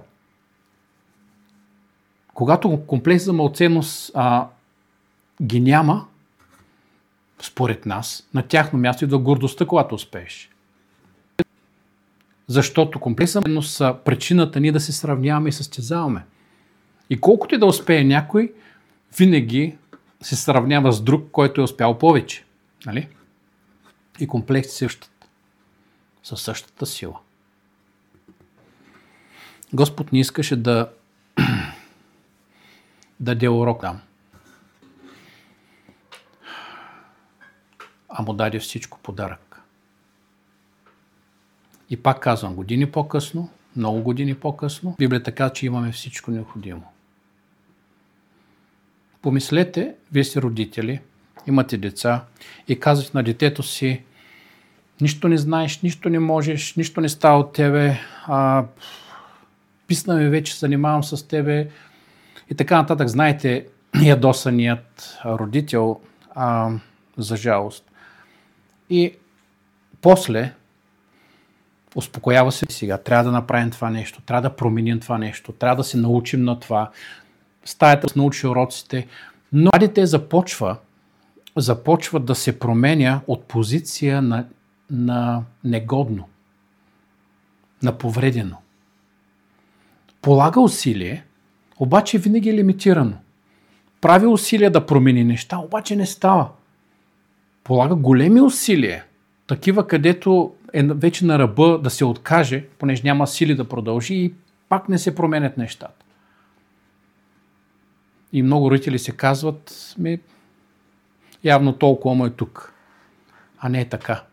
[SPEAKER 1] Когато комплекс за малоценност а, ги няма, според нас, на тяхно място идва гордостта, когато успееш. Защото комплекс за малоценност са причината ни да се сравняваме и състезаваме. И колкото и да успее някой, винаги се сравнява с друг, който е успял повече. Нали? И комплекси се същат. Със същата сила. Господ не искаше да даде урок там. А му даде всичко подарък. И пак казвам, години по-късно, много години по-късно, Библията казва, че имаме всичко необходимо. Помислете, вие сте родители, имате деца и казвате на детето си, нищо не знаеш, нищо не можеш, нищо не става от тебе, а, писна ми вече, занимавам с тебе и така нататък. Знаете, ядосаният родител, а, за жалост. И после успокоява се сега, трябва да направим това нещо, трябва да променим това нещо, трябва да се научим на това. Стаята да се научи уроците, Но това дете започва, започва да се променя от позиция на, на негодно, на повредено. Полага усилие, обаче винаги е лимитирано. Прави усилия да промени неща, обаче не става. Полага големи усилия, такива където е вече на ръба да се откаже, понеже няма сили да продължи и пак не се променят нещата. И много родители се казват, ми, явно толкова му е тук. А не е така.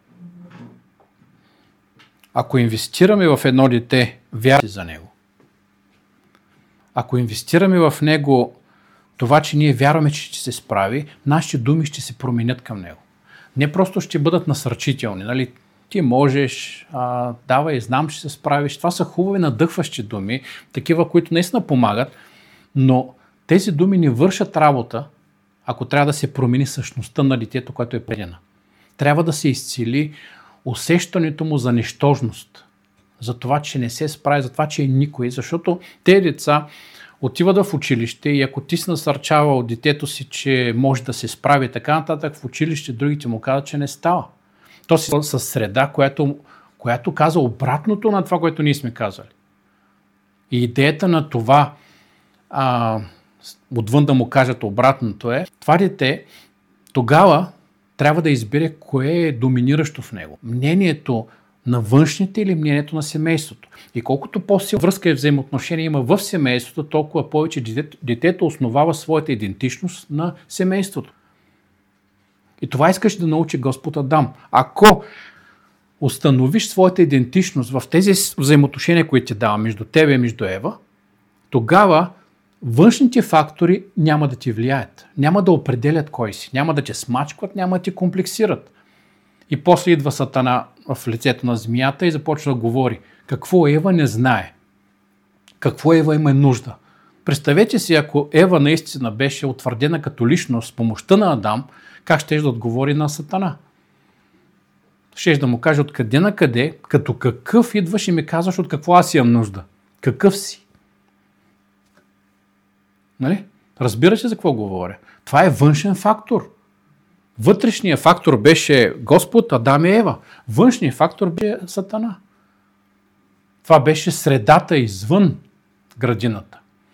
[SPEAKER 1] Ако инвестираме в едно дете, вярвайте за него. Ако инвестираме в него това, че ние вярваме, че ще се справи, нашите думи ще се променят към него. Не просто ще бъдат насърчителни. Нали? Ти можеш, а, давай, знам, че се справиш. Това са хубави, надъхващи думи, такива, които наистина помагат, но тези думи не вършат работа, ако трябва да се промени същността на детето, което е предена. Трябва да се изцели усещането му за нищожност, за това, че не се справи, за това, че е никой, защото тези деца отиват в училище и ако ти си насърчавал детето си, че може да се справи и така нататък, в училище другите му казват, че не става. То си със среда, която, която казва обратното на това, което ние сме казали. И идеята на това, а, отвън да му кажат обратното е, това дете тогава трябва да избере кое е доминиращо в него. Мнението на външните или мнението на семейството. И колкото по-силна връзка и взаимоотношение има в семейството, толкова повече детето, детето основава своята идентичност на семейството. И това искаш да научи Господ Адам. Ако установиш своята идентичност в тези взаимоотношения, които ти дава между тебе и между Ева, тогава външните фактори няма да ти влияят. Няма да определят кой си. Няма да те смачкват, няма да те комплексират. И после идва Сатана в лицето на змията и започва да говори. Какво Ева не знае? Какво Ева има нужда? Представете си, ако Ева наистина беше утвърдена като личност с помощта на Адам, как ще да отговори на Сатана? Ще да му каже откъде на къде, като какъв идваш и ми казваш от какво аз имам нужда. Какъв си? Нали? Разбираш ли за какво говоря? Това е външен фактор. Вътрешният фактор беше Господ, Адам и Ева. Външният фактор беше Сатана. Това беше средата извън градината.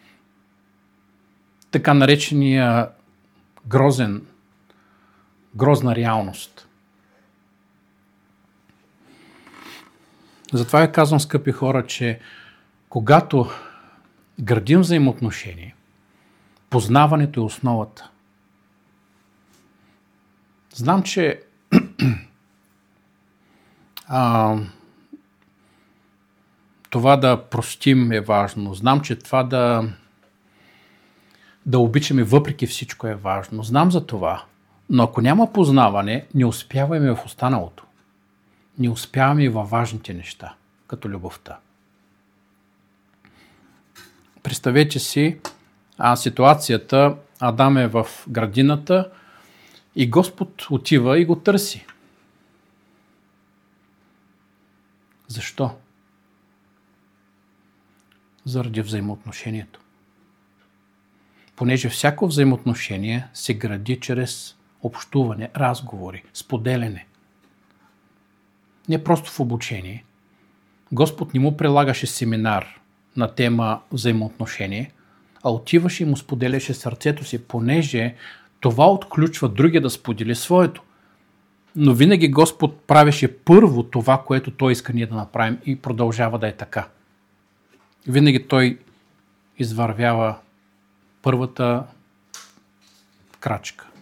[SPEAKER 1] Така наречения грозен, грозна реалност. Затова я казвам, скъпи хора, че когато градим взаимоотношения, познаването е основата. Знам, че а, това да простим е важно. Знам, че това да, да обичаме въпреки всичко е важно. Знам за това. Но ако няма познаване, не успяваме в останалото. Не успяваме и във важните неща, като любовта. Представете си а, ситуацията, Адам е в градината и Господ отива и го търси. Защо? Заради взаимоотношението. Понеже всяко взаимоотношение се гради чрез общуване, разговори, споделяне. Не просто в обучение. Господ не му прилагаше семинар на тема взаимоотношение, а отиваше и му споделяше сърцето си, понеже това отключва другия да сподели своето. Но винаги Господ правеше първо това, което Той иска ние да направим и продължава да е така. Винаги Той извървява първата крачка.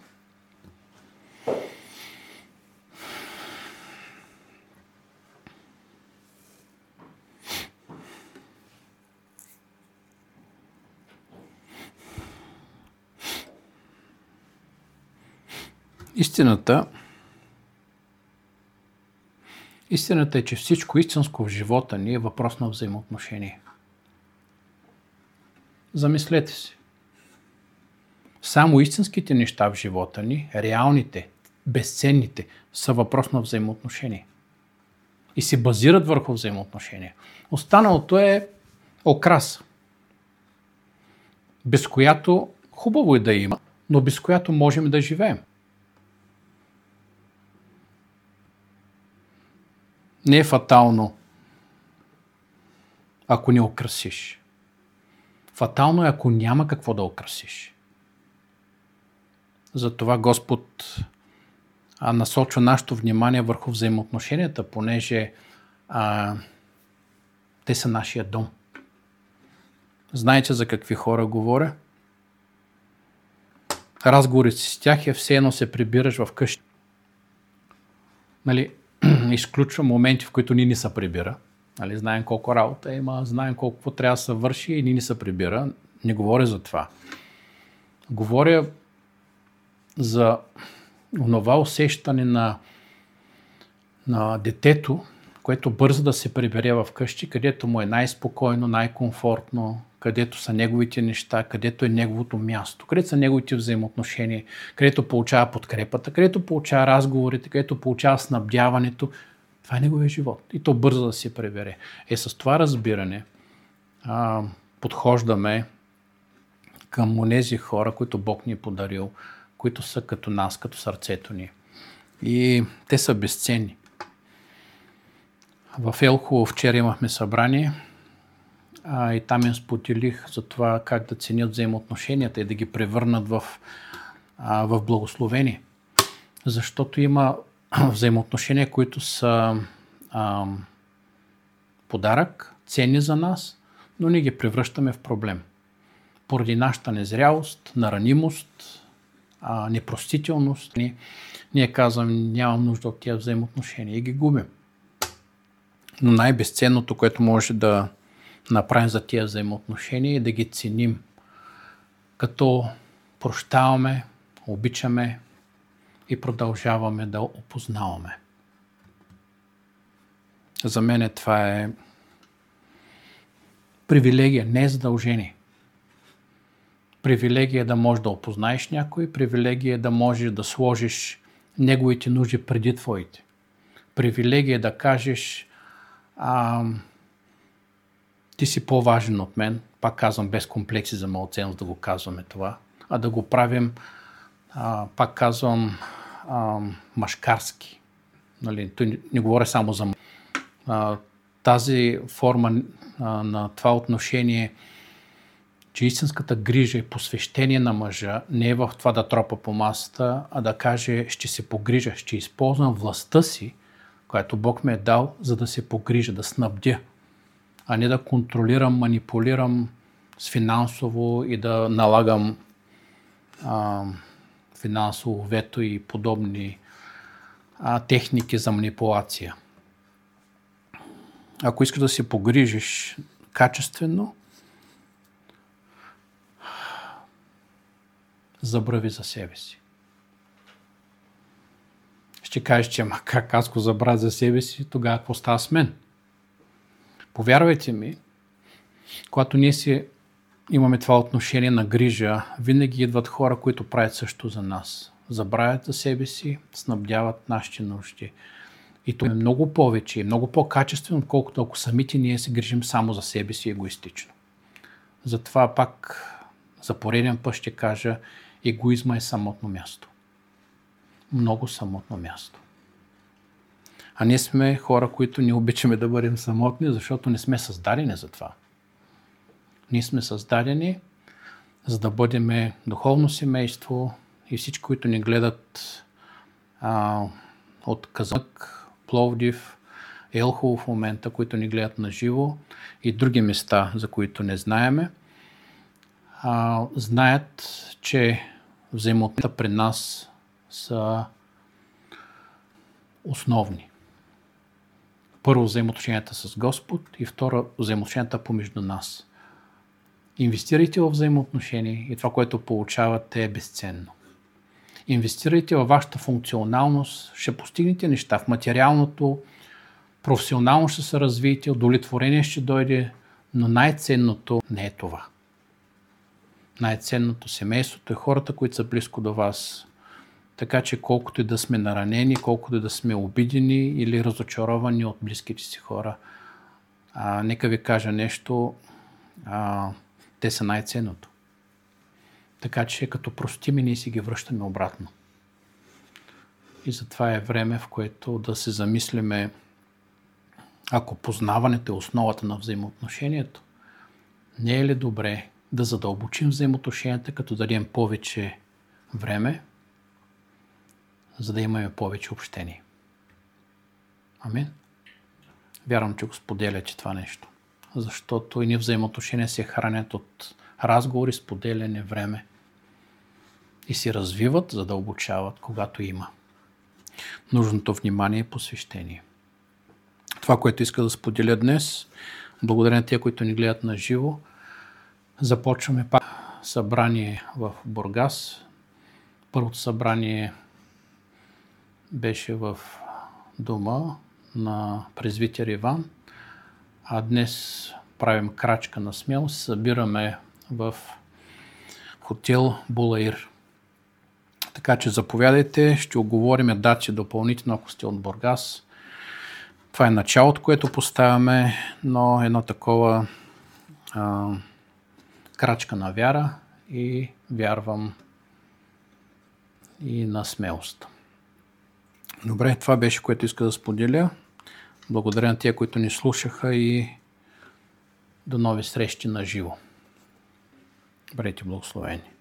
[SPEAKER 1] Истината, истината е, че всичко истинско в живота ни е въпрос на взаимоотношение. Замислете се. Само истинските неща в живота ни, реалните, безценните, са въпрос на взаимоотношение. И се базират върху взаимоотношения. Останалото е окраса, без която хубаво е да има, но без която можем да живеем. Не е фатално, ако не украсиш. Фатално е, ако няма какво да украсиш. Затова Господ а, насочва нашето внимание върху взаимоотношенията, понеже а, те са нашия дом. Знаете за какви хора говоря? Разговорите с тях е все едно се прибираш в къща. Нали, изключва моменти, в които ни ни се прибира. Нали, знаем колко работа има, знаем колко трябва да се върши и ни ни се прибира. Не говоря за това. Говоря за онова усещане на, на детето, което бързо да се прибере в къщи, където му е най-спокойно, най-комфортно, където са неговите неща, където е неговото място, където са неговите взаимоотношения, където получава подкрепата, където получава разговорите, където получава снабдяването. Това е неговия живот. И то бързо да се прибере. Е, с това разбиране а, подхождаме към онези хора, които Бог ни е подарил, които са като нас, като сърцето ни. И те са безценни. В Елхово вчера имахме събрание а, и там им споделих за това как да ценят взаимоотношенията и да ги превърнат в, а, в благословение. Защото има взаимоотношения, които са а, подарък, ценни за нас, но ние ги превръщаме в проблем. Поради нашата незрялост, наранимост, а, непростителност, ние, ние казваме, нямам нужда от тези взаимоотношения и ги губим. Но най-безценното, което може да направим за тези взаимоотношения е да ги ценим, като прощаваме, обичаме и продължаваме да опознаваме. За мен това е привилегия, не е задължение. Привилегия е да можеш да опознаеш някой, привилегия е да можеш да сложиш неговите нужди преди твоите. Привилегия е да кажеш а, ти си по-важен от мен, пак казвам без комплекси за малоценност да го казваме това, а да го правим, а, пак казвам, а, мъжкарски. Нали, той не, не говоря само за а, тази форма а, на това отношение, че истинската грижа и посвещение на мъжа не е в това да тропа по масата, а да каже, ще се погрижа, ще използвам властта си, която Бог ме е дал, за да се погрижа, да снабдя, а не да контролирам, манипулирам с финансово и да налагам а, финансово вето и подобни а, техники за манипулация. Ако искаш да се погрижиш качествено, забрави за себе си. Ще кажеш, че ама как аз го забравя за себе си, тогава какво става с мен? Повярвайте ми, когато ние си имаме това отношение на грижа, винаги идват хора, които правят също за нас. Забравят за себе си, снабдяват нашите нужди. И това е много повече и много по-качествено, отколкото ако самите ние се грижим само за себе си егоистично. Затова пак за пореден път ще кажа, егоизма е самотно място. Много самотно място. А ние сме хора, които не обичаме да бъдем самотни, защото не сме създадени за това. Ние сме създадени, за да бъдем духовно семейство и всички, които ни гледат а, от Казанлък, Пловдив, Елхово в момента, които ни гледат на живо и други места, за които не знаеме, а, знаят, че взаимоотношенията при нас са основни. Първо, взаимоотношенията с Господ и второ, взаимоотношенията помежду нас. Инвестирайте в взаимоотношения и това, което получавате, е безценно. Инвестирайте във вашата функционалност, ще постигнете неща в материалното, професионално ще се развиете, удовлетворение ще дойде, но най-ценното не е това. Най-ценното семейството е хората, които са близко до вас. Така че колкото и да сме наранени, колкото и да сме обидени или разочаровани от близките си хора, а, нека ви кажа нещо, а, те са най-ценното. Така че като простим и ние си ги връщаме обратно. И затова е време, в което да се замислиме, ако познаването е основата на взаимоотношението, не е ли добре да задълбочим взаимоотношенията, като дадем повече време, за да имаме повече общение. Амин. Вярвам, че го споделяте това нещо. Защото и ни взаимоотношения се хранят от разговори, споделяне, време и се развиват, задълбочават, когато има нужното внимание и посвещение. Това, което иска да споделя днес, благодаря на тия, които ни гледат на живо, започваме пак събрание в Бургас. Първото събрание беше в дома на презвитер Иван, а днес правим крачка на смелост, събираме в хотел Булаир. Така че заповядайте, ще оговорим дати допълнително, ако сте от Бургас. Това е началото, което поставяме, но едно такова а, крачка на вяра и вярвам и на смелост. Добре, това беше, което иска да споделя. Благодаря на тия, които ни слушаха и до нови срещи на живо. Бъдете благословени.